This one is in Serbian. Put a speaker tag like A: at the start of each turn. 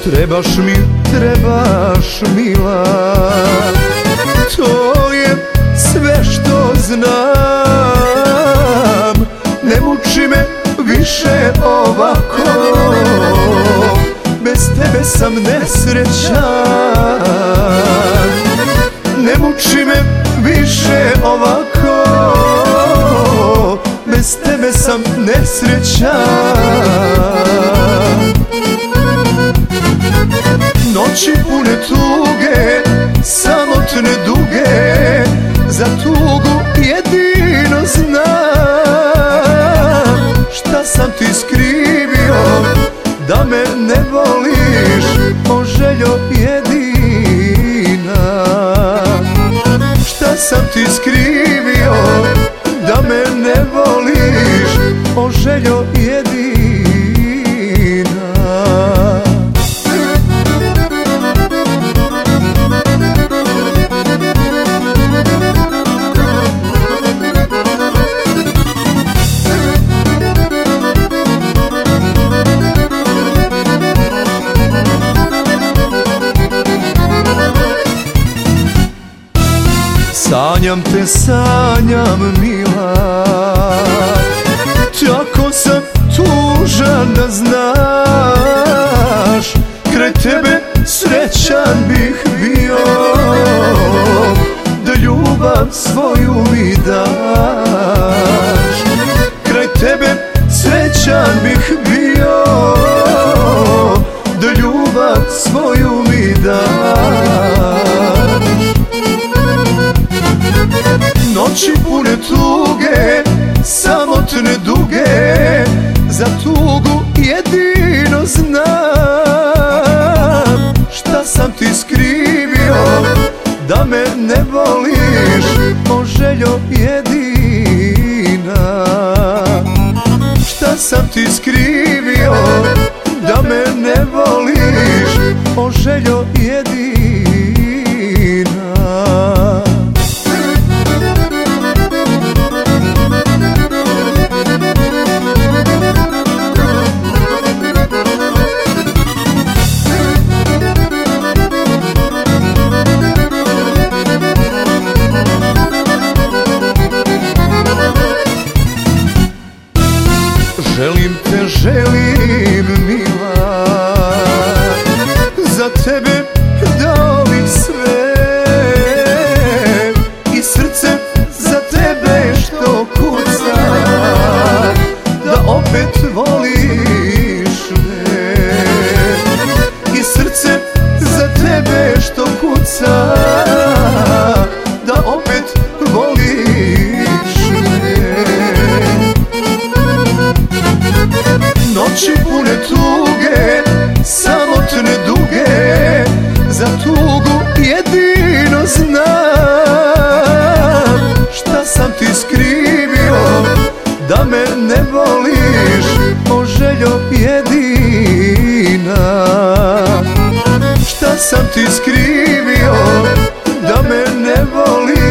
A: Trebaš mi, trebaš mila, to je sve što znam. Ne muči me više ovako, bez tebe sam nesrećan. Ne muči me više ovako, bez tebe sam nesrećan. Noći pune tuge, samotne duge, za tugu jedino znam. Šta sam ti skrivio da me ne voliš, o željo jedina? Šta sam ti skrivio da me ne voliš, o željo jedina? Sanjam te, sanjam mila, tako sam tužan da znaš. Kraj tebe srećan bih bio, da ljubav svoju mi daš. Kraj tebe srećan bih bio, da ljubav svoju mi daš. Noći pune tuge, samotne duge, za tugu jedino znam. Šta sam ti skrivio da me ne voliš, o željo jedina? Šta sam ti skrivio da me ne voliš, o željo jedina? Želim te, želim mila, za tebe dao bih sve, i srce za tebe što kuca, da opet voliš me. I srce za tebe što kuca, da opet voliš me. Noći pune tuge, samotne duge, za tugu jedino znam. Šta sam ti skrivio da me ne voliš, o željo jedina? Šta sam ti skrivio da me ne voliš?